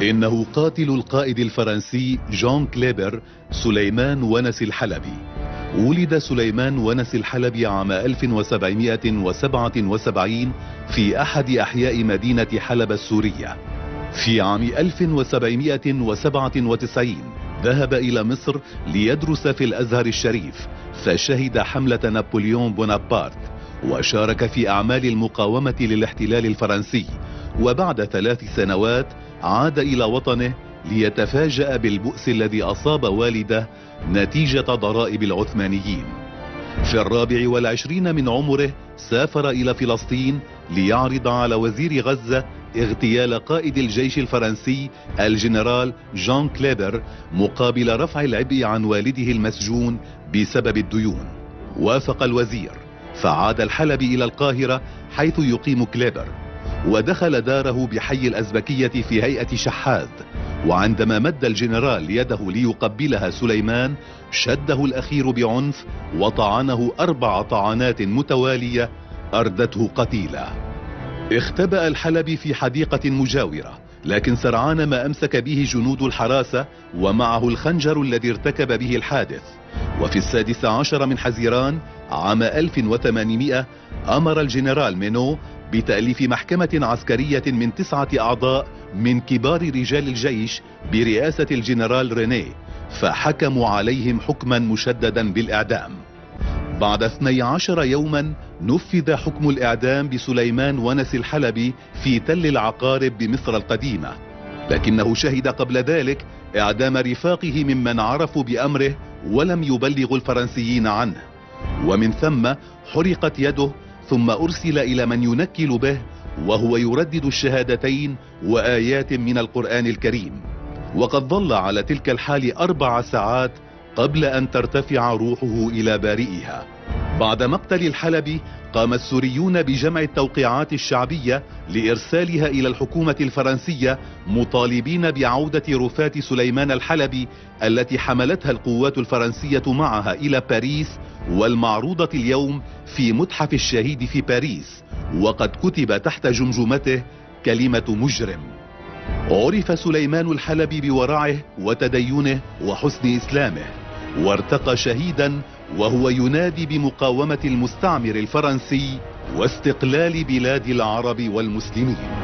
إنه قاتل القائد الفرنسي جون كليبر سليمان ونس الحلبي. ولد سليمان ونس الحلبي عام 1777 في أحد أحياء مدينة حلب السورية. في عام 1797 ذهب إلى مصر ليدرس في الأزهر الشريف، فشهد حملة نابليون بونابرت وشارك في أعمال المقاومة للاحتلال الفرنسي. وبعد 3 سنوات عاد إلى وطنه ليتفاجأ بالبؤس الذي أصاب والده نتيجة ضرائب العثمانيين. في 24 من عمره سافر إلى فلسطين ليعرض على وزير غزة اغتيال قائد الجيش الفرنسي الجنرال جون كليبر مقابل رفع العبء عن والده المسجون بسبب الديون. وافق الوزير، فعاد الحلبي إلى القاهرة حيث يقيم كليبر، ودخل داره بحي الأزبكية في هيئة شحاذ. وعندما مد الجنرال يده ليقبلها سليمان شده الأخير بعنف وطعنه 4 طعنات متوالية أردته قتيلا. اختبأ الحلبي في حديقة مجاورة، لكن سرعان ما أمسك به جنود الحراسة ومعه الخنجر الذي ارتكب به الحادث. وفي 16 من حزيران عام 1800 أمر الجنرال مينو بتأليف محكمة عسكرية من 9 أعضاء من كبار رجال الجيش برئاسة الجنرال رينيه، فحكموا عليهم حكما مشددا بالإعدام. بعد 12 يوما نفذ حكم الإعدام بسليمان ونس الحلبي في تل العقارب بمصر القديمة، لكنه شهد قبل ذلك إعدام رفاقه ممن عرفوا بأمره ولم يبلغوا الفرنسيين عنه، ومن ثم حرقت يده، ثم أرسل إلى من ينكل به وهو يردد الشهادتين وآيات من القرآن الكريم. وقد ظل على تلك الحال 4 ساعات قبل أن ترتفع روحه إلى بارئها. بعد مقتل الحلبي قام السوريون بجمع التوقيعات الشعبية لإرسالها إلى الحكومة الفرنسية مطالبين بعودة رفاة سليمان الحلبي التي حملتها القوات الفرنسية معها إلى باريس، والمعروضة اليوم في متحف الشهيد في باريس، وقد كتب تحت جمجمته كلمة مجرم. عرف سليمان الحلبي بورعه وتدينه وحسن إسلامه، وارتقى شهيدا وهو ينادي بمقاومة المستعمر الفرنسي واستقلال بلاد العرب والمسلمين.